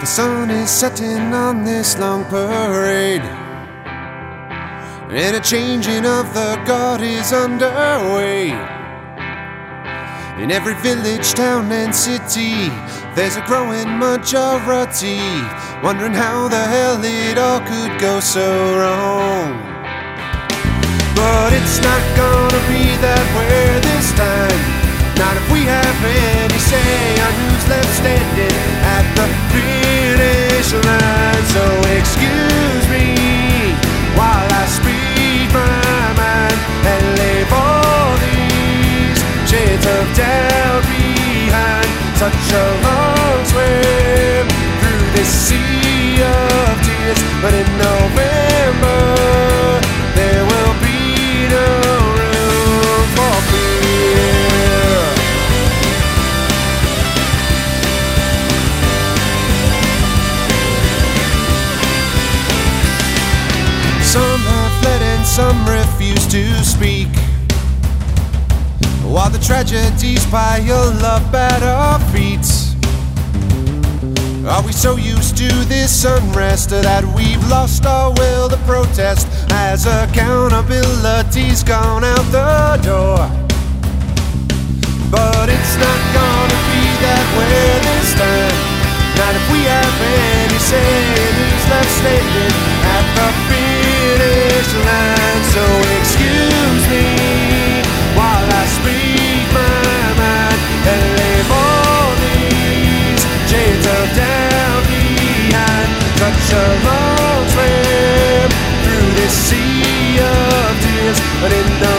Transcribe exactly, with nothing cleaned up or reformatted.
sun is setting on this long parade, and a changing of the guard is underway. In every village, town and city, there's a growing majority wondering how the hell it all could go so wrong. But it's not gonna be that way this time, not if we have any say on who's left standing at the finish line. So excuse me while I speak my mind and leave all these shades of doubt behind. Such a long swim through this sea of tears, but in November there will be no room for fear. Some have fled and some refuse to speak, while the tragedies pile up at our feet. Are we so used to this unrest that we've lost our will to protest as accountability's gone out the door? But it's not gonna be that way this time, not if we have any say in who's left standing at the finish line. So excuse me while I speak my mind and leave all these shades of doubt behind. Such a long swim through this sea of tears, but in no